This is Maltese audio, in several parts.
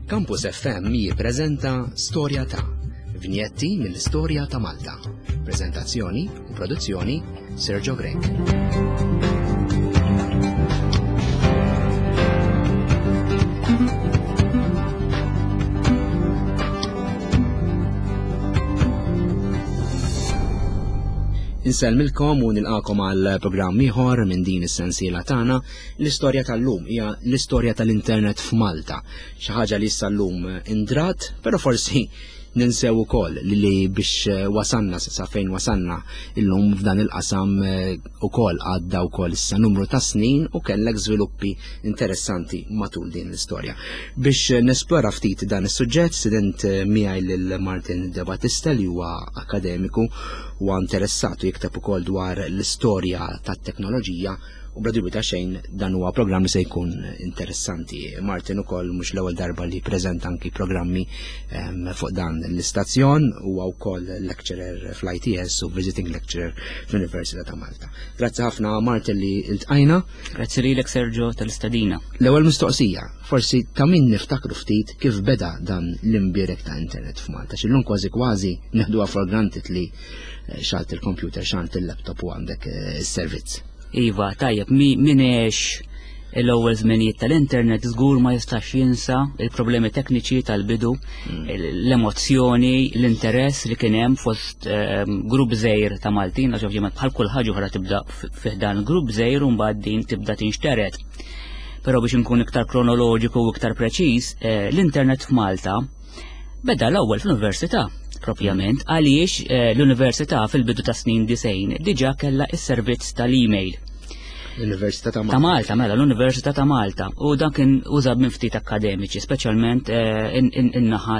Campus FM jippreżenta Storja ta' vinjetti mill-istorja ta' Malta. Preżentazzjoni u produzzjoni Sergio Grek. Insellmilkom u nilqakom għal programm ieħor minn din is-sensiela tagħna. L-istorja tal-lum hija l-istorja tal-internet f'Malta. Xi ħaġa li issa llum indrat, però forsi ninsew ukoll li biex wasanna sa fejn wasanna illum f'dan il-qasam ukoll għadda wkoll issa numru ta' snin u kellek żviluppi interessanti matul din l-istorja. Biex nesplora ftit dan is-suġġett sident miegħi lil Martin De Battista li huwa akademiku u interessat u jikteb ukoll dwar l-istorja tat-teknoloġija u bla dubju ta' xejn dan huwa programm li se jkun interessanti. Martin ukoll mhux l-ewwel darba li preżenta anki programmi fuq dan l-istazzjon huwa wkoll lecturer fl-ITS u visiting lecturer fl-Università ta' Malta. Grazzi ħafna Martin li iltqajna. Grazzi lilek Sergio tal-istadina. L-ewwel mistoqsija, forsi ta' min niftakru ftit kif beda dan l-imbierek ta' internet f'Malta. X'illum kważi neħduha for granted li xalt il-computer, xalt il-laptop u għandek is-servizz. Iva, tajjeb, minex l-ewwel żminijiet tal-internet żgur ma jistax jinsa il-problemi tekniċi tal-bidu, l-emozzjoni, l-interess li kien hemm fost grupp żgħir ta' Maltin, għax ovvjament bħal kull ħaġa oħra tibda fih dan grupp żgħir u mbagħad din tibda tinxteret. Però biex inkun iktar kronoloġiku u iktar preċiż, l-internet f'Malta beda l-ewwel fl-università. Propjament, għaliex l-Università fil-bidu ta' snin 90 diġà kellha s-servizz tal-email. L-Università ta' Malta. Ta' Malta, mela, l-Università ta' Malta. U dan kien użab minn ftit akademiċi, speċjalment in-naħa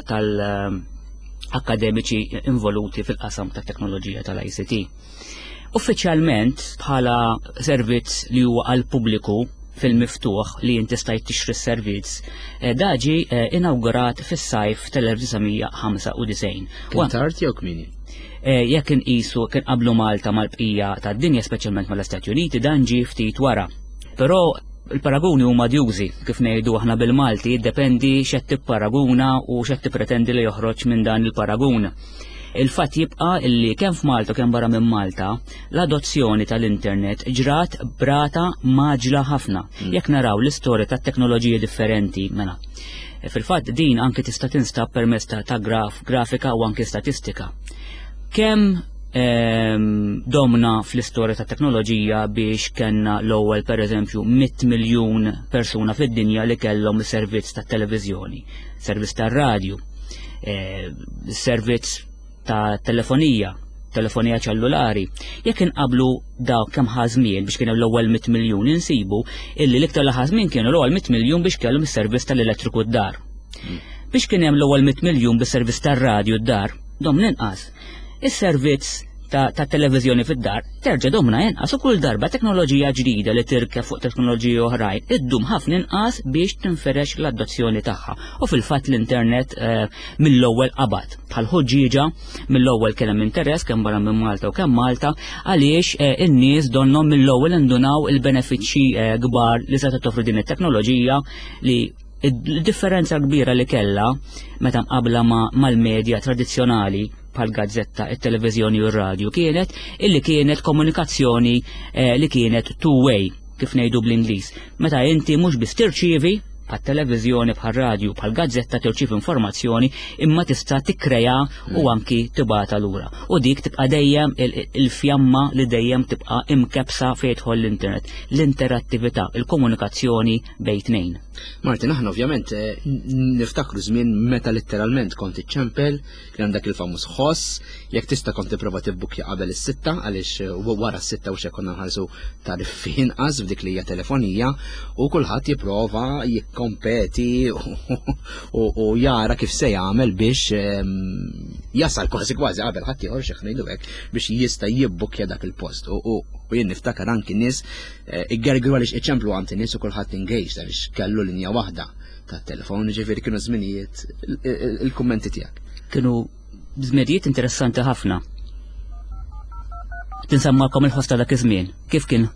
tal-akademiċi involuti fil-qasam tat teknoloġija tal-ICT. Uffiċjalment bħala servizz li huwa għal pubbliku fil-miftuħ li jinti stajt tixri s-servizz, daġi inaugurat fis-sajf tal-1995. Kien tard jew kmieni? Jekk inqisu kien qablu Malta mal-bqija tad-dinja, speċjalment mal-Istati Uniti, dan ġie ftit wara. Però il-paraguni huma djużi, kif ngħidu aħna bil-Malti, jiddependi x'qed tipparaguna u x'qed tippretendi li joħroġ minn dan il-paragun. Il-fatt jibqa' illi kemm f'Malta u kemm barra minn Malta, l-adozzjoni tal-internet ġrat brata maġla ħafna. Jekk naraw l-istorja tat-teknoloġiji differenti mela. Fil-fatt din anke tista' tinstab permezz ta' grafika u anke statistika. Kemm domna fl-istorja tat-teknoloġija biex kellna l-ewwel pereżempju 100 miljun persuna fid-dinja li kellhom is-servizz tat-televiżjoni, servizz tar-radju, servizz ta' telefonija ċellulari. Jekk inqablu dawk kemm ħażmien biex kienu l-ewwel 100 miljun insibu illi l-iktar ħażmien kienu l-ewwel 100 miljun biex kellhom is-servizz tal-elettriku d-dar. Biex kien hemm l-ewwel 100 miljun bis-servizz tar-radju d-dar, domna inqas. Is-servizz ta' televiżjoni fid-dar terġa' domna inqas u kull darba teknoloġija ġdida li tirkeb fuq teknoloġiji oħrajn iddum ħafna inqas biex tinferex l-adozzjoni tagħha. U fil-fatt l-internet mill-ewwel qabad bħal ħoġġieġa mill-ewwel kien hemm interess kemm barra minn Malta u kemm Malta għaliex in-nies donhom mill-ewwel indunaw il-benefiċċji kbar li se toffri din it-teknoloġija li il-differenza kbira li kellha meta mqabbla mal-medja tradizzjonali bħal gazzetta, it-televiżjoni u r-radju kienet komunikazzjoni li kienet two-way, kif ngħidu bl-Ingliż. Meta inti mhux biss tirċievi bħat-televiżjoni bħal-radju bħal-gazzetta tirċiev informazzjoni imma tista' tikkrea u anki tibgħatha lura. U dik tibqa' dejjem il-fjamma li dejjem tibqa' imkebsa fejn jidħol l-internet, l-interattività, il-komunikazzjoni bejn tnejn. Martin, aħna ovvjament niftakru żmien meta letteralment kont iċċempel li għandek il-famuż ħoss, jekk tista' kont tipprova tibbukja qabel is-sitta għaliex wara s-sitta u xekk konna nħallsu tariffi inqas f'dik li hija telefonija u kulħadd jipprova jikkompeti u jara kif se jagħmel biex jasal kważi qabel ħadd ieħor xi ngħidu hekk biex jista' jibbukja dak il-post. U jien niftakar anki nies iggergru għaliex iċċemplu għandi nies u kulħadd engaged għaliex kellu linja waħda tat-telefon, ġifieri kienu żminijiet il-kummenti tiegħek. Kienu żminijiet interessanti ħafna. Tinsemmakom il-ħosta dak iż-żmien. Kif kien?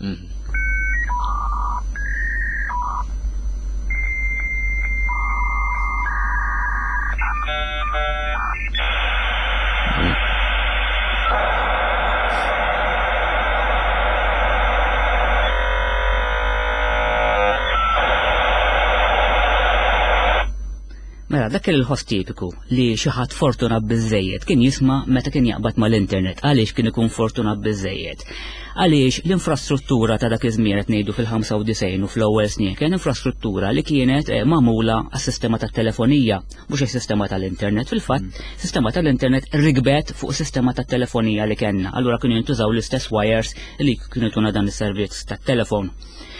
Mela, dak il-ħoss tipiku li xi ħadd fortunat biżejjed kien jisma' meta kien jaqbad mal-internet. Għaliex kien ikun fortunat biżejjed? Għaliex l-infrastruttura ta' dak iż-żmien qed ngħidu fil-95 u fl-ewwel snin kien infrastruttura li kienet magħmula għas-sistema tat-telefonija, mhux is-sistema tal-internet. Fil-fatt, sistema tal-internet rigbet fuq is-sistema tat-telefonija li kellna. Allura kienu jintużaw l-istess wires li kienu jtuna dan is-servizz tat-telefon.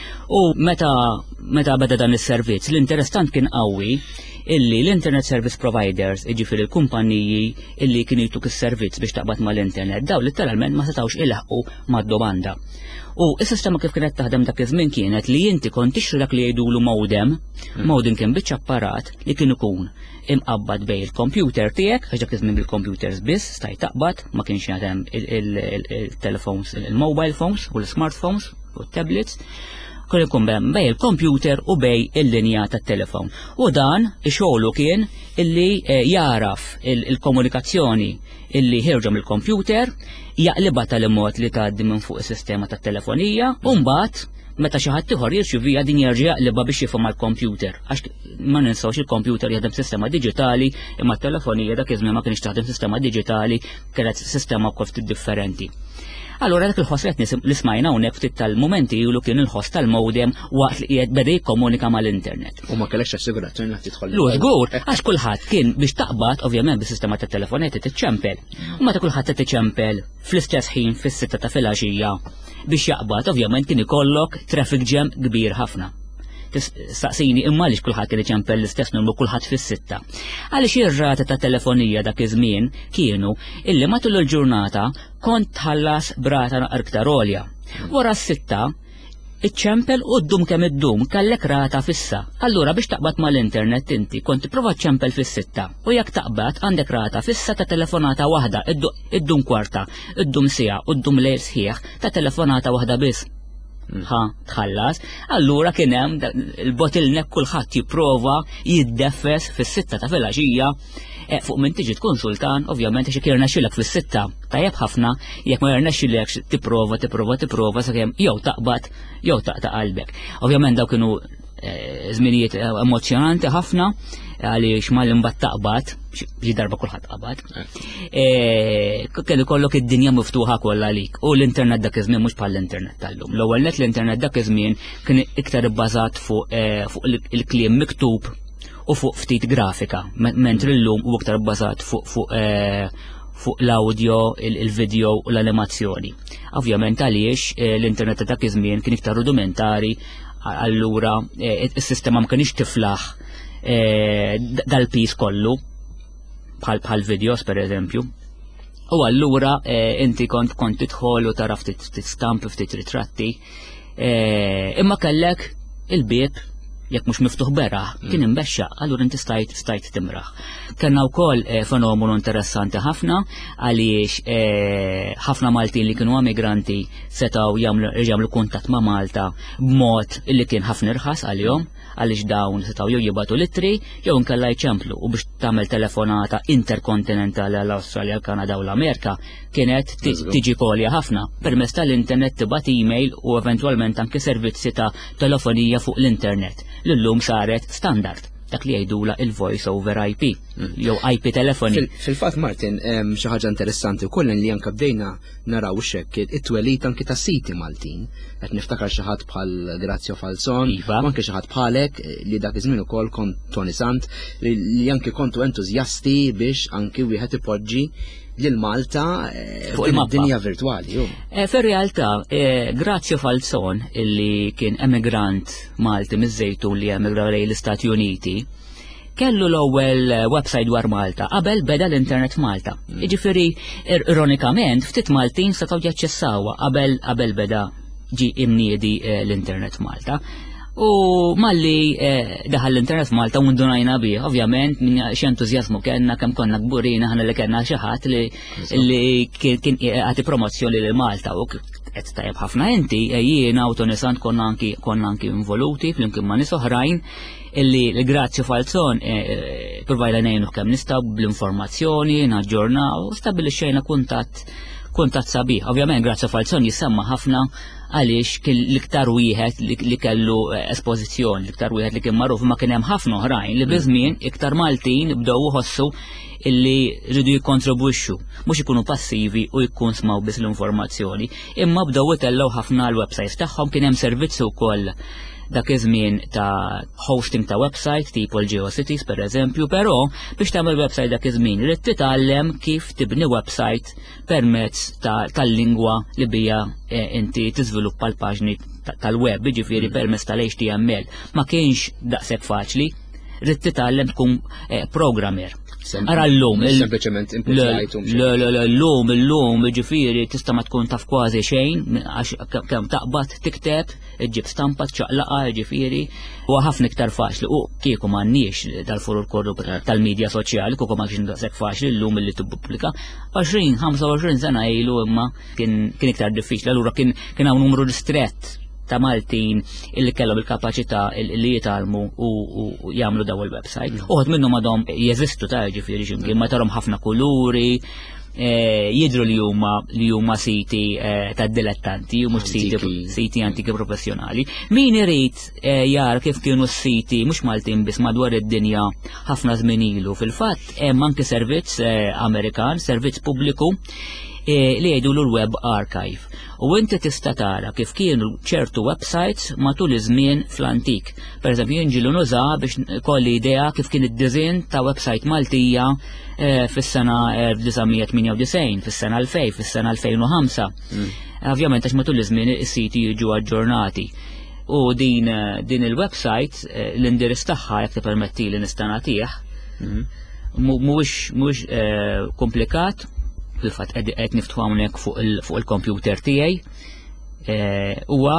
U meta beda dan is-servizz, l-interessant kien qawwi illi l-internet service providers, iġifieri l-kumpaniji illi kienu jtuk is-servizz biex taqbad mal-internet, daw literalment ma setgħux ilaħqu mad-domanda. U s-sistema kif kienet taħdem dak iż-żmien kienet li inti kont tixtri dak li jgħidulu modem kien biċċa apparat li kien ikun imqabbad bej il-computer tiegħek, għax dak iż-żmien bil-computers biss staj taqbad, ma kienx jagħtem il-telefons, il-mobile phones u l-smartphones u t-tablets. Kun ikun bej il-computer u bej il-linja tat-telefon. U dan ix-xogħlu kien illi jaraf il-komunikazzjoni illi ħirġu mill-computer, jaqlibha tal-imod li tgħaddi minn fuq is-sistema tat-telefonija u mbagħad meta xi ħadd ieħor jirċivija din jerġa' jaqlibha biex jifhem mal-computer. Għax ma ninsawx il-computer jaħdem sistema diġitali imma t-telefonija dak iż-żmien ma kienx taħdem sistema diġitali, kienet sistema wkoll ftit differenti. Allura dak il-ħoss li smajna hawnhekk ftit tal-mumenti ilu kien il-ħoss tal-modem waqt li qiegħed beda jikkomunika mal-internet. U ma kellekx assigurazzjoni li tidħol. Lu żgur, għax kulħadd kien biex taqbad ovvjament bis-sistema tat-telefonetti tiċċempel. U meta kulħadd qed tiċċempel fl-istess ħin fis-sitta ta' filgħaxija biex jaqbad ovvjament kien ikollok traffic jam kbir ħafna. Saqsini imma għaliex kulħadd kien iċempel l-istess numru kulħadd fis-sitta. Għaliex ir-rata ta' telefonija dak iż-żmien kienu illi matul il-ġurnata kont tħallas brata aktar għolja. Wara s-sitta iċċempel u ddum kemm iddum kellek rata fissa. Allura biex taqbad mal-internet inti kont tipprova ċempel fis-sitta u jekk taqbad għandek rata fissa ta' telefonata waħda, iddum kwarta, iddum sija u ddum lejl sħiħ ta' telefonata waħda biss. Tħallas, allura kien hemm il-bottleneck kulħadd jipprova jiddeffes fis-sitta ta' filgħaxija fuq minn tiġi tkunsultan, ovvjament xi kien irnexxilek fis-sitta tajjeb ħafna, jekk ma jirnexxilekx tipprova sakemm jew taqbad jew taqta' qalbek. Ovvjament daw kienu żminijiet emozjonanti ħafna għaliex mal-imbagħad taqbad, xi darba kulħadd qabad. Kellu kollok id-dinja miftuħa kollha għalik u l-internet dak iż-żmien mhux bħall-internet tal-lum. L-ewwel net l-internet dak iż-żmien kien iktar ibbażat fuq il-kliem miktub u fuq ftit grafika, mentri llum u iktar bbażat fuq l-audio, il-video u l-animazzjoni. Ovvjament għaliex l-internet dak iż-żmien kien iktar rudimentari, allura is-sistema ma kienx tiflaħ dal-pis kollu bħal videos per eżempju. U allura inti kont tidħol u tara ftit stampi, ftit ritratti, imma kellek il-bieb jekk mhux miftuħ beraħ, kien imbexxaq, allura inti stajt timraħ. Kellna wkoll fenomenu interessanti ħafna għaliex ħafna Maltin li kienu immigranti setgħu jagħmlu kuntatt ma' Malta b'mod li kien ħafna irħas għalihom għaliex dawn setgħu jew jibgħatu littri jew inkella jċemplu u biex tagħmel telefonata interkontinentali għall-Awstralja, l-Kanada u l-Amerika kienet tiġi kolja ħafna. Permezz tal-internet tibgħat email u eventwalment anke servizzi ta' telefonija fuq l-internet. L-lum saret standard, dak li jgħidula il-voice over IP, jew IP telefoni. Fil-fatt Martin, xi ħaġa interessanti wkoll li anke bdejna naraw xekk it-twelid anke ta' siti Maltin. Qed niftakar xi ħadd bħal Grazio Falzon, anke xi ħadd bħalek li dak iż-żmien ukoll kont Tony Sant li anke kontu entużjasti biex anke wieħed ipoġġi lil Malta fuq il-dinja virtuali. Fir-realtà, Grazio Falzon illi kien emigrant Malti miż-Żejtun li emigra lejn l-Istati Uniti, kellu l-ewwel website dwar Malta qabel beda l-internet f'Malta. Jiġifieri ironikament ftit Maltin setgħu jaċċessawha qabel beda ġi imniedi l-internet f'Malta. U malli daħal l-internet f'Malta u ndunajna bih, ovvjament xi entużjażmu kellna kemm konna kburin aħna li kellna xi ħadd li kien għati promozzjoni lil Malta u qed tajjeb ħafna inti jiena u Tony Sant konna anki involuti flimkien ma' nies oħrajn illi l-Grazio Falzon provajna ngħinu kemm nistgħu bl-informazzjoni, naġġornaw u stabbilixxejna kuntatt sabiħ. Ovvjament Grazio Falzon jisemma ħafna għaliex l-iktar wieħed li kellu espożizzjoni, l-iktar wieħed li kien magħruf, ma kien hemm ħafna oħrajn li biżmien iktar Maltin bdew iħossu illi rridu jikkontribwixxu, mhux ikunu passivi u jkun smaw biss l-informazzjoni, imma bdew itellgħu ħafna l-websites tagħhom, kien hemm servizzi wkoll dak iż-żmien ta' hosting ta' website tipo l-GeoCities per eżempju, però biex tagħmel website dak iż-żmien irid titgħallem kif tibni website permezz tal-lingwa li bija inti tiżviluppa l-paġni tal-web, jiġifieri permezz tal-HTML. Ma kienx daqshekk faċli, rid titgħallem tkun programmer. Ara l-lum, l-lum, ġifiri, tista ma tkun taf kważi xejn, għax kem taqbad, tikteb, ġib stampa, ċaqlaqa, ġifiri, u ħafna iktar faċli, u kieku m'għandniex dal-furur korru tal-medja soċjali, kieku ma kienx daqshekk faċli l-lum li tippubblika, 20-25 sena ilu imma kien iktar diffiċli, allura kien hawn numru ristret ta' Maltin illi kellhom il-kapaċità li jitalmu u jagħmlu daw il-website. Uħud minnhom għadhom jeżistu ta' ġifieri x'imkien ma tarhom ħafna kuluri, jidhru li huma siti ta' dilettanti u mhux siti antiki professjonali. Min irid jara kif kienu s-siti mhux Maltin biss madwar id-dinja ħafna żmien ilu. Fil-fatt hemm anke servizz Amerikan, servizz pubbliku li jgħidulu l-Web Archive. U inti tista' tara kif kienu ċertu websites matul iż-żmien fl-antik. Pereżempju jinġilu nuża biex kolli idea kif kien id-diżinn ta' website Maltija fis-sena 1998, fis-sena 2000, fis-sena 2005. Ovvjament għax matul iż-żmien is-siti jiġu aġġornati. U din il-website l-indirizz tagħha jekk tippermetti li nista' nagħtih mhuwiex komplikat. Fil-fatt qed niftħu hawnhekk fuq il-kompjuter tiegħi huwa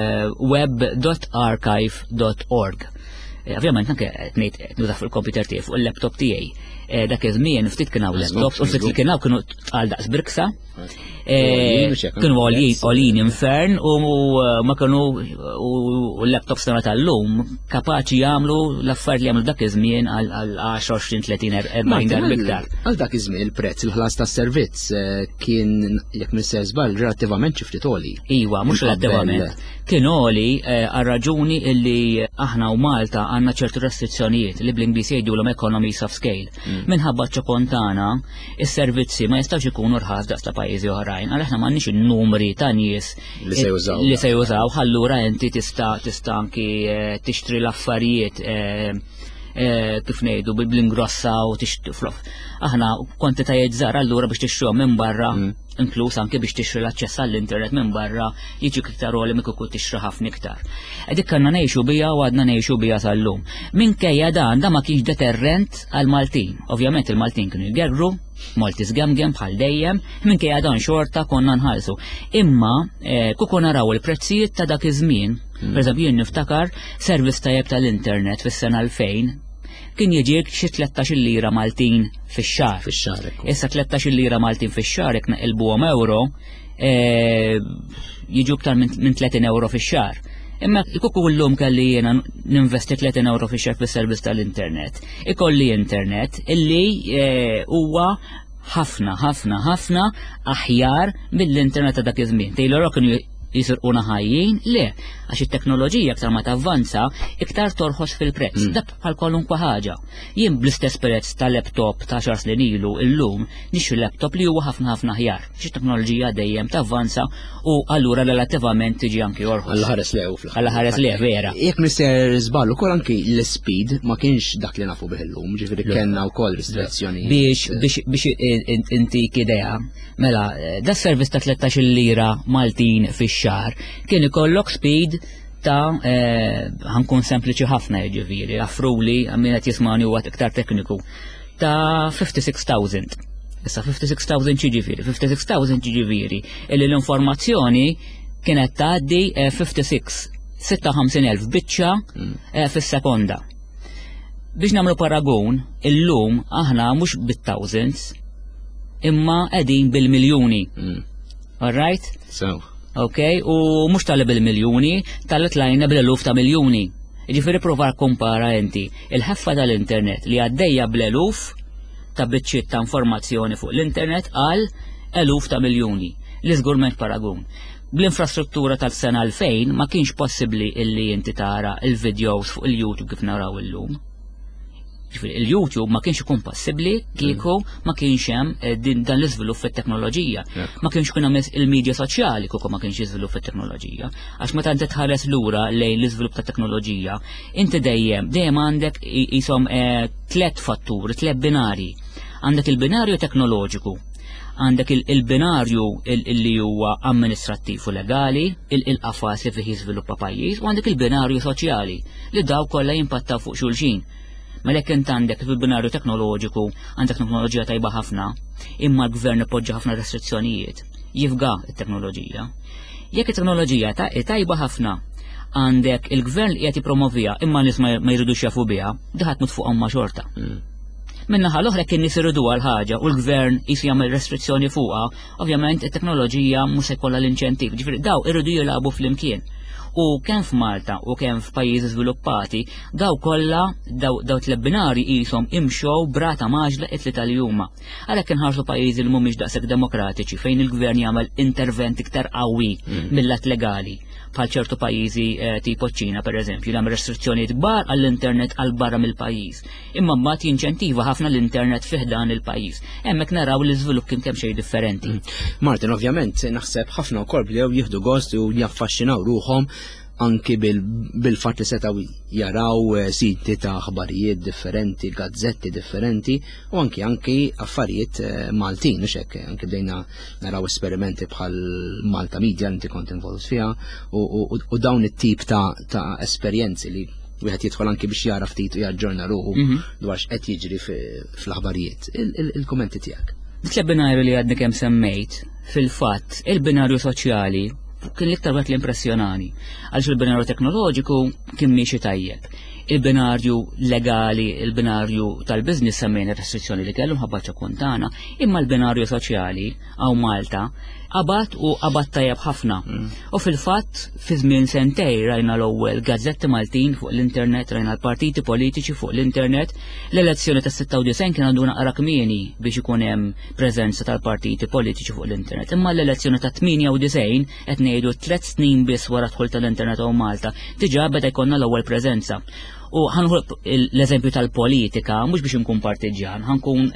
web.archive.org. Ovvjament anke qed nuża fuq il-kompjuter tiegħi fuq il-laptop tiegħi. Dak iż-żmien ftit kien hawn laptops u ftit li kien hawn kienu tqal daqs birksa. Kienu għolin infern u ma kienu u l-laptops tagħna tal-lum kapaċi jagħmlu l-affarijiet li jagħmlu dak iż-żmien għal 10, 20, 30, 40 darba iktar. Għal dak iż-żmien il-prezz il-ħlas tas-servizz kien jekk nisser żball relattivament xi ftit għoli. Iwa, mhux relattivament. Kien għoli għal raġuni illi aħna u Malta għandna ċertu restrizzjonijiet li bl-Ingliż jgħidulhom economies of scale. Minħabba ċokontana, is-servizzi ma jistgħux ikunu rħas daqs ta' pajjiżi oħrajn, għal aħna m'għandniex in-numri ta' nies li se jużaw, allura inti tista' anki tixtri l-affarijiet kif ngħidu bl-ingrossa u tixtri. Aħna kwantitajiet żgħar allura biex tixtrihom minn barra, inkluż anke biex tixtri l-aċċess għall-internet minn barra jiġi iktar għoli mikku kut tixtri ħafna iktar. Dik kanna ngħixu biha u għadna ngħixu biha sal-lum. Minkejja dan ma kienx deterrent għal Maltin. Ovvjament il-Maltin kienu jgerru, Malti żgemgem bħal dejjem, minkejja dan xorta konna nħallsu. Imma kieku naraw il-prezzijiet ta' dak iż-żmien, pereżempju jien niftakar servizz tajjeb tal-internet fis-sena 2000 kien jiġik xi 13 lira Maltin fix-xahar. Issa 13 lira Maltin fix-xahar jekk naqilbuhom euro jiġu aktar minn 30 euro fix-xahar. Imma kieku llum kelli jiena ninvesti 30 euro fix-xahar fis-servizz tal-internet. Ikolli internet illi huwa ħafna aħjar mill-internet ta' dak iż-żmien. Taylor kienu jisirquna ħajjin, le, għax it-teknoloġija aktar ma tavvanza, iktar torħos fil-prezz, dak bħal kwalunkwe ħaġa. Jien bl-istess prezz ta' laptop ta' 10 snin ilu illum nixtri laptop li huwa ħafna aħjar. Għax it-teknoloġija dejjem tavvanza u allura relattivament tiġi anki orħos. Alla ħares lew fl-aħħar. Alla ħares lew vera. Jekk mister żballu ukoll anki l-speed ma kienx dak li nafu bih illum, ġifieri kellna wkoll restrizzjoni. Biex intik idea, mela, da servizz ta' 13 lira Maltin fix-xahar kien ikollok speed ta' ħankun sempliċi ħafna jiġifieri, affruli min qed jismani huwa iktar tekniku ta' 56,000. Issa 56,000 ġifieri, 56,000 ġifieri illi l-informazzjoni kienet tgħaddi 56,000 biċċa fis-sekonda. Biex nagħmlu paragun, illum aħna mhux bit-thousands imma qegħdin bil-miljuni. All right? So. Okay, u mhux tal bil-miljuni, tal-tlajna bil-eluf ta' miljuni. Ġifieri prova kompara inti il-ħeffa tal-internet li għaddejja bl-eluf ta' biċċiet ta' informazzjoni fuq l-internet għal eluf ta' miljuni. L-iżgurment paragun. bl-infrastruttura tal-sena 2000 ma kienx possibbli illi inti tara il-videos fuq il-YouTube kif naraw illum. Il-YouTube ma kienx ikun possibbli kieku ma kienx hemm dan l-iżvilupp fit-teknoloġija. Ma kienx kun hemm il-medja soċjali kieku ma kienx iżvilupp fit-teknoloġija. Għax meta inti tħares lura lejn l-iżvilupp tat-teknoloġija, inti dejjem għandek isom tliet fatturi, tliet binari. Għandek il-binarju teknoloġiku, għandek il-binarju li huwa amministrattiv u legali, il-qafas li fih jiżviluppa pajjiż, u għandek il-binarju soċjali li daw kollha jimpattaw fuq xulxin. Melek int għandek fil-binarju teknoloġiku għandek teknoloġija tajba ħafna, imma l-gvern ipoġġa ħafna restrizzjonijiet, jifga t-teknoloġija. Jekk it-teknoloġija tajba ħafna, għandek il-gvern li qed jippromovija imma nies ma jridux jafu biha, diħat mut fuqhom ma' xorta. Minnaħa l-oħra kien nies iridu għal ħaġa u l-gvern jis jagħmel restrizzjoni fuqha, ovvjament it-teknoloġija mhux se jkollha l-inċentiv, ġifieri daw irridu jilagħbu flimkien. U kemm f'Malta u kemm f'pajjiżi żviluppati daw kollha daw tliet binari qishom imxew brata maġla qed li tal-juma. Għalhekk inħarsu pajjiżi li mhumiex daqshekk demokratiċi fejn il-gvern jagħmel intervent iktar qawwi mill-lat legali. Bħal ċertu pajjiżi tipo ċ-Ċina pereżempju li hemm restrizzjonijiet kbar għall-internet għal barra mill-pajjiż. Imma mbagħad jinċentiva ħafna l-internet fih dan il-pajjiż. Hemmhekk naraw l-iżvilupp kien kemm xejn differenti. Martin, ovvjament naħseb ħafna wkoll bdew jieħdu gost u jaffaxxinaw ruhom anki bil-fatt li setaw jaraw siti ta' aħbarijiet differenti, gazzetti differenti u anki affarijiet Maltin, u xek, anki bdejna naraw esperimenti bħal Malta Media li inti kont involut fiha u dawn it-tip ta' esperjenzi li wieħed jidħol anki biex jara ftit u jaġġorna ruħu dwar x'qed jiġri fl-aħbarijiet. Il-kummenti tiegħek. Dik l-binarju li għadni kemm semmejt, fil-fatt il-binarju soċjali kien l-iktar wet l-impressjonani, għaliex il-binarju teknoloġiku kien miexi tajjeb. Il-binarju legali, il-binarju tal-biznis semmejna restrizzjoni li kellu ħabba kuntana, imma l-binarju soċjali għaw Malta qabad tajjeb ħafna. U fil-fatt fi żmien sentej rajna l-ewwel gazzetti Maltin fuq l-internet, rajna l-partiti politiċi fuq l-internet, l-elezzjoni tas-96 kien għandu naqra kmieni biex ikun hemm preżenza tal-partiti politiċi fuq l-internet. Imma l-elezzjoni ta' 98 qed ngħidu 3 snin biss wara dħul tal-internet u Malta, diġà beda jkollna l-ewwel preżenza. U ħanħu l-eżempju tal-politika, mhux biex nkun partiġan, ħankun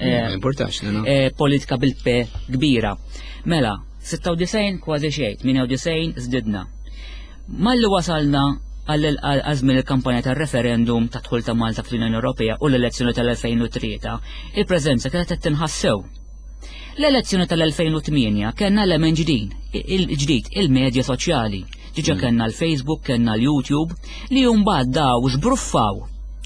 politika bil-P kbira. Mela, 96 kważi xejn, 98 żdidna. Malli wasalna għal-żmien il-kampanja tar-referendum ta' dħul ta' Malta fl-Unjoni Ewropea u l-elezzjoni tal-2003, il-preżenza kienet qed tinħassew. L-elezzjoni tal-2008 kellna element ġdid, il-medja soċjali. Diġà kellna l-Facebook, kellna l-YouTube li mbagħad daw żbruffaw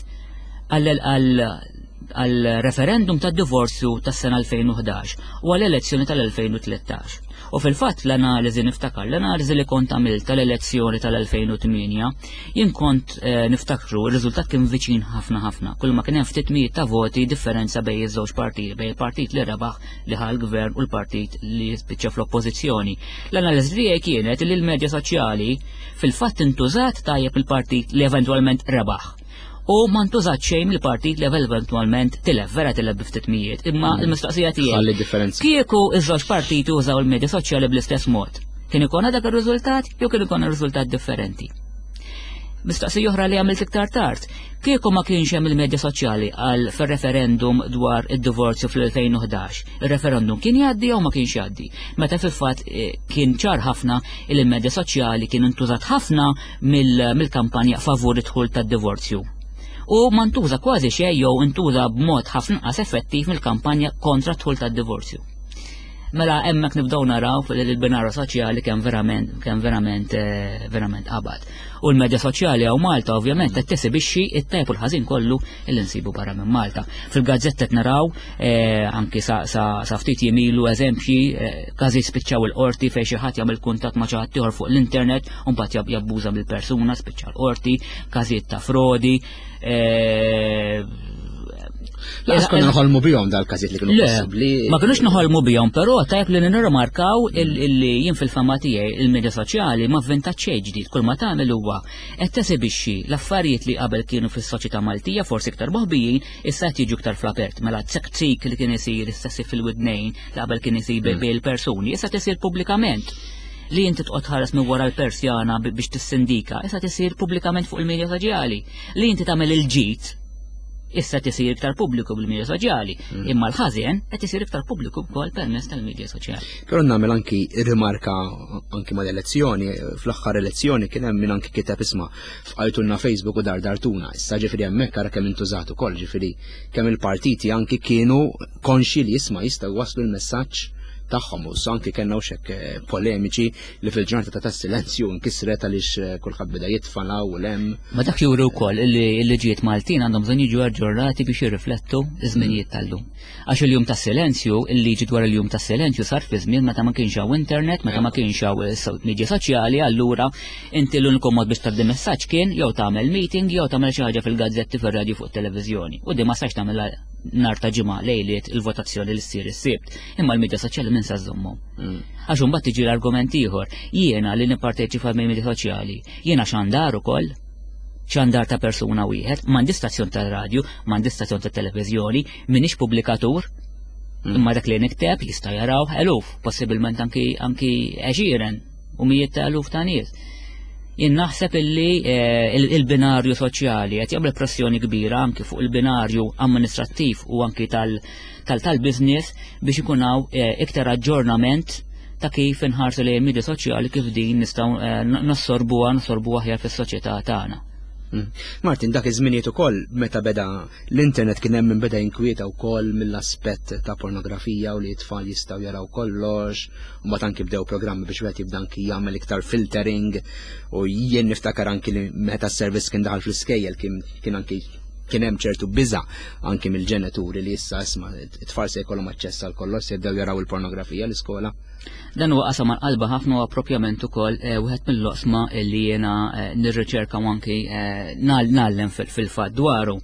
għal-referendum tad-divorzju tas-sena 2011 u għall-elezzjoni tal-2013. U fil-fatt l-analiżi niftakar, l-analiżi li kont għamilt tal-elezzjoni tal-2008, jien kont niftakru r-riżultat kien viċin ħafna. Kull ma kien hemm ftit mijiet ta' voti differenza bejn iż-żewġ partiti, bejn il-partit li rebaħ li ħal gvern u l-partit li spiċċa fl-oppożizzjoni. L-analiżi li kienet li l-medja soċjali fil-fatt intużat tajjeb il-partit li eventwalment rebaħ. U ma ntużat xejn il-partit li eventwalment tilef, vera tilef biftitmijiet, imma l-mistoqsija tiegħi. Kieku iż-żewġ partiti użaw il-medja soċjali bl-istess mod. Kien ikun dak ir-riżultat jew kien ikun riżultat differenti. Mistoqsija oħra li għamilt iktar tard, kieku ma kienx hemm il-medja soċjali għal fir-referendum dwar id-divorzju fl-2011. Ir-referendum kien jgħaddi jew ma kienx jgħaddi. Meta fil-fatt kien ċar ħafna il-medja soċjali kien intużat ħafna mill-kampanja favur id-dħul tad-divorzju. U ma ntuża kważi xejn jew intuża b'mod ħafna inqas effettiv mill-kampanja kontra d-dħul tad-divorzju. Mela hemmhekk nibdew naraw il-binarju soċjali kemm verament qabad. U l-medja soċjali hawn Malta ovvjament qed tisibixxi it-tajb u l-ħażin kollu li nsibu barra minn Malta. Fil-gazzetta qed naraw anki sa ftit jimilu eżempji każi spiċċaw il-qorti fejn xi ħadd jagħmel kuntatt ma' xi ħadd ieħor fuq l-internet u mbagħad jabbuża mill-persuna spiċċa l-qorti, każijiet ta' frodi. Laqas konna nħolmu bihom dal-każijiet li kienu possibbli. Ma kinux nħolmu bihom, però tajb li nirremarkaw illi jien fil-fama tiegħi il-medja soċjali ma vvintat xejn ġdid, kull ma tagħmel huwa qed tesibixxi l-affarijiet li qabel kienu fis-soċjetà Maltija forsi iktar moħbijin issa qed jiġu iktar fl-apert. Mela tsik li kien isir issa fil-widnejn li qabel kien isir bejn il-persuni issa tisir pubblikament. li inti tqgħod ħares minn wara l-persjana biex tissindika, issa tisir pubblikament fuq il-medja soċjali. Li inti tagħmel il-ġid issa tisir iktar pubbliku bil-medja soċjali, imma l-ħażen qed isir iktar pubbliku wkoll permezz tal-medja soċjali. Però nagħmel anki rimarka anki mal-elezzjoni, fl-aħħar elezzjoni kien hemm min anki kiteb isma' f'qajtulna Facebook u dartuna. Issa ġifieri hemmhekk ara kemm intużat ukoll, ġifieri kemm il-partiti anki kienu konxi li jistgħu waslu l-messaġġ tagħhom, u anki kellna hekk polemiċi li fil-ġurnata ta' silenzju nkisret għaliex kulħadd beda jitfala u lem. Ma dak juru wkoll il-liġijiet Maltin għandhom bżonn jiġu aġġornati biex jirriflettu iż-żminijiet tal-lum. Għax il-jum tas-silenzju, il-liġi dwar il-jum tas-silenzju sar fi żmien meta ma kienx hawn internet, meta ma kienx hawn medja soċjali, allura inti l-uniku mod biex tgħaddi messaġġ kien jew tagħmel meeting jew tagħmel xi ħaġa fil-gazzetti fir-radju fuq it-televiżjoni. U di ma sax tagħmel nar ta' ġimgħa lejliet il-votazzjoni li ssir is-sibt, imma l-medja soċjali minn sa żommhom. Għax imbagħad tiġi l-argument ieħor, jiena li nipparteċipa mill-medja soċjali, jiena xandar ukoll, xandar ta' persuna wieħed, m'għandi stazzjon ta' radju, m'għandi stazzjon ta' televiżjoni, m'iniex pubblikatur, imma dak li nikteb jista' jaraw eluf, possibilment anki 20 u mijiet ta' eluf ta' nies. Jien naħseb illi il-binarju soċjali qed jagħmel pressjoni kbira anke fuq il-binarju amministrattiv u anke tal-business biex ikun hawn iktar aġġornament ta' kif inħarsu lejn il-medja soċjali kif din nistgħu nassorbuha aħjar fis-soċjetà tagħna. Martin, dak iż-żminijiet ukoll meta beda l-internet kien hemm min beda jinkwieta wkoll mill-aspett ta' pornografija u li t-tfal jistgħu jaraw kollox, u mbagħad anki bdew programmi biex wieħed jibda anki jagħmel iktar filtering, u jien niftakar anki li meta s-servizz kien daħal fl-iskejjel kien hemm ċertu biża' anki mill-ġenituri li issa isma' it-tfal se jkollhom aċċess għal kollox se jibdew jaraw il-pornografija l-iskola. Dan huwa qasam għal-qalba ħafna u appropjament ukoll wieħed mill-loqsma li jiena nirriċerka anki nagħlem fil-fatt dwaru.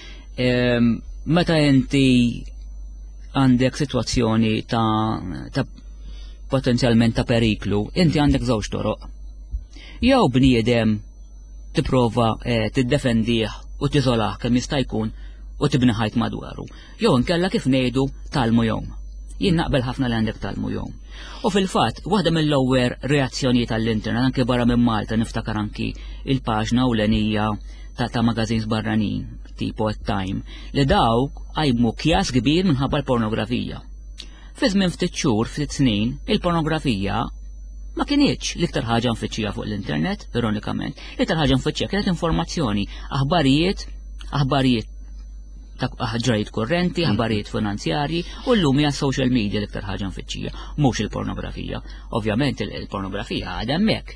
Meta inti għandek sitwazzjoni ta' potenzjalment ta' periklu, inti għandek żewġ toroq. Jew bniedem tipprova tiddefendih u tiżolah kemm jista' jkun u tibni ħajt madwaru. Jew inkella kif ngħidu talmu jom. Jien naqbel ħafna li għandek talmu jom. U fil-fatt, waħda mill-ewwel reazzjonijiet tal-internet anke barra minn Malta niftakar anki il-paġna ewlenija ta' magażins barranin tipo Time li dawk għajmu kjas kbir minħabba l-pornografija. Fi żmien ftit xhur, ftit snin, il-pornografija ma kienieċ l-iktar ħaġa nfittxija fuq l-internet, ironikament. L-iktar ħaġa nfittxija kienet informazzjoni, aħbarijiet ta' ġrajiet korrenti, aħbarijiet finanzjarji, u llum hija social media l-iktar ħaġa nfittxija, mhux il-pornografija. Ovvjament il-pornografija għadha hemmhekk.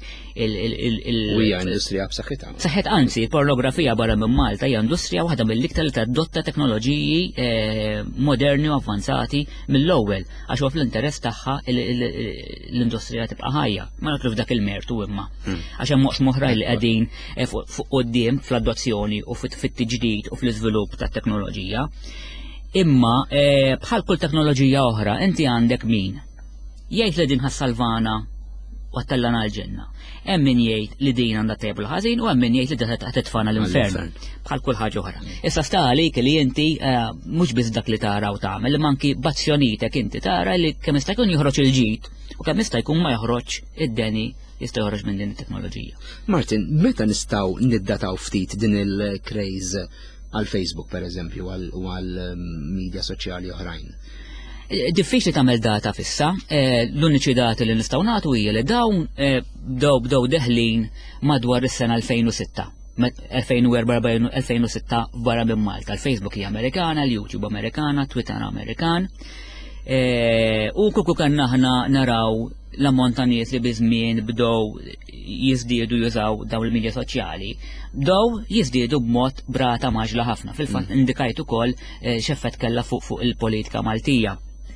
U hija industrija b'saħħitha. Saħħet anzi, il-pornografija barra minn Malta hija industrija waħda mill-iktar li tadotta teknoloġiji moderni u avvanzati mill-ewwel għax huwa fl-interess tagħha l-industrija tibqa' ħajja. Ma nafx f'dak il-mertu imma. Għax hemm moqs moħrajn li qegħdin fuq quddiem fl-adozzjoni u fit-tiġdid u fl-iżvilupp tat-teknoloġija. Imma bħal kull teknoloġija oħra inti għandek min jgħid li din ħassalvana u għattallana l-ġenna. Hemm min jgħid li din għandha tejb l-ħażin u hemm min jgħid li qed titfana l-infern. Bħal kull ħaġa oħra. Issa sta għalik li inti mhux biss dak li tara u tagħmel, imma anki b'azzjonijiet inti tara li kemm jista' jkun joħroġ il-ġid u kemm jista' jkun ma joħroġ id-deni jista' joħroġ minn din it-teknoloġija. Martin, meta nistgħu niddataw ftit din il-craze għal Facebook pereżempju u għal media soċjali oħrajn? Diffiċli tagħmel data fissa, l-uniċi dati li nistgħu nagħtu hija li dawn bdew deħlin madwar is-sena 2006. 2004-2006 barra minn Malta. Il-Facebook hija Amerikana, l-YouTube Amerikana, Twitter Amerikan. U kuku kanna aħna naraw l-ammont ta' nies li biżmien bdew jiżdiedu jużaw dawn il-medja soċjali, bdew jiżdiedu b'mod brata maġla ħafna. Fil-fatt indikajt ukoll x'effett kellha fuq il-politika Maltija.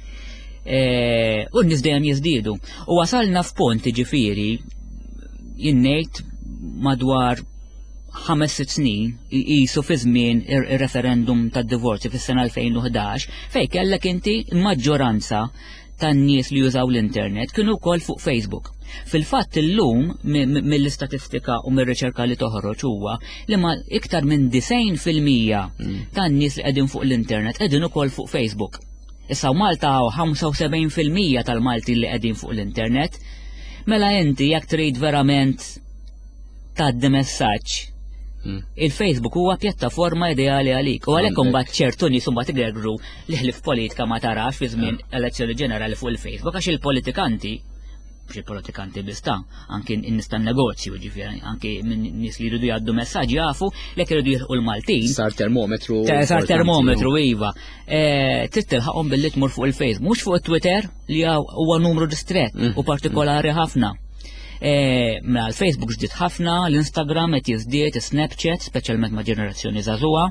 U n-nies dejjem jiżdiedu. U wasalna f'punt ġifieri jinnejt madwar 5-6 snin qisu fi żmien ir-referendum tad-divorzju fis-sena 2011 fejn kellek inti maġġoranza tan-nies li jużaw l-internet kienu wkoll fuq Facebook. Fil-fatt illum mill-istatistika u mir-riċerka li toħroġ huwa li ma iktar minn 90% tan-nies li qegħdin fuq l-internet qegħdin ukoll fuq Facebook. Issa Malta 75% tal-Malti li qegħdin fuq l-internet Mela inti jekk trid verament tgħaddi messaġġ. Il-Facebook huwa pjattaforma ideali għalik u għalhekk imbagħad ċertu nies imbagħad igregru li ħlif politika ma tarax fi żmien elezzjoni ġenerali fuq il-Facebook għax il-politikanti bista, anki n-nies tan-negozju, ġifieri, anki minn nies li jridu jgħaddu messaġġi jafu li jridu jilħqu l-Maltin. Sar termometru. Sar termometru iva. Trid tilħaqhom billi tmur fuq il-Facebook, mhux fuq it-Twitter li huwa numru distrett u partikolari ħafna. Mela l-Facebook ġdiet ħafna, l-Instagram qed jiżdied, is-Snapchat, speċjalment ma' ġenerazzjoni żagħżugħa.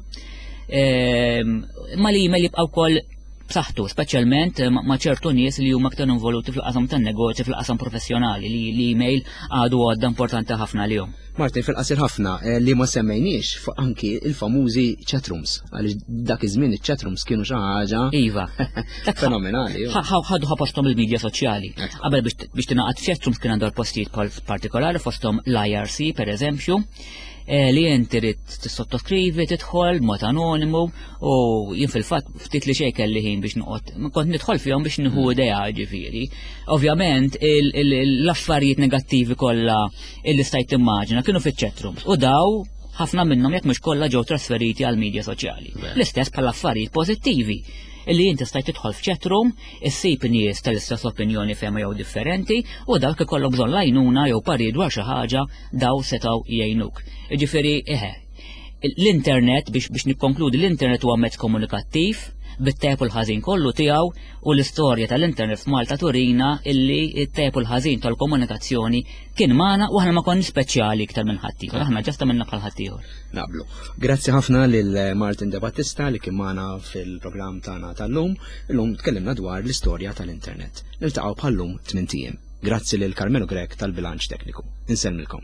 Ma l-email jibqa' wkoll b'saħħtu, speċjalment ma' ċertu nies li huma aktar involuti fil-qasam tan-negozju, fil-qasam professjonali li l-email għadu għadda importanti ħafna lihom. Martin, fil-qasir ħafna li ma semmejniex anki il-famużi chatrooms, għaliex dak iż-żmien iċ-chatrooms kienu xi ħaġa iva fenomenali. Ħadu posthom il-medja soċjali. Qabel biex tingħaqad chatrooms kien għandhom postijiet partikolari fosthom l-IRC pereżempju, li inti trid tissottoskrivi, tidħol mod anonimu u jien fil-fatt ftit li xejn kelli ħin biex noqgħod kont nidħol fihom biex nieħu idea ġifieri. Ovvjament l-affarijiet negattivi kollha illi stajt timmaġina kienu fiċ-chatrooms u daw ħafna minnhom jekk mhux kollha ġew trasferiti għal medja soċjali. L-istess bħala affarijiet pożittivi illi inti stajt tidħol f'chatroom, issib nies tal-istess opinjoni fehma jew differenti u dawk ikollok bżonn għajnuna jew parir dwar xi ħaġa daw setgħu jgħinuk. Jiġifieri l-internet biex nikkonkludi l-internet huwa mezz komunikattiv bit-tep u l-ħażin kollu tiegħu u l-istorja tal-internet f'Malta turina illi t-tep u l-ħażin tal-komunikazzjoni kien magħna u aħna ma konni speċjali iktar minn ħaddieħor, aħna ġasta minna bħal ħaddieħor. Naqblu. Grazzi ħafna lil Martin De Battista li kien magħna fil-programm tagħna tal-lum. Illum tkellimna dwar l-istorja tal-internet. Niltaqgħu bħallum 8 ijiem. Grazzi lil Carmelo Grek tal-bilanċ tekniku. Insellmilkom.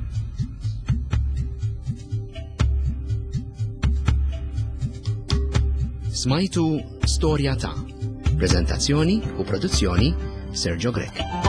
Smajtu Storja ta' prezentazzjoni u produzzjoni Sergio Grek.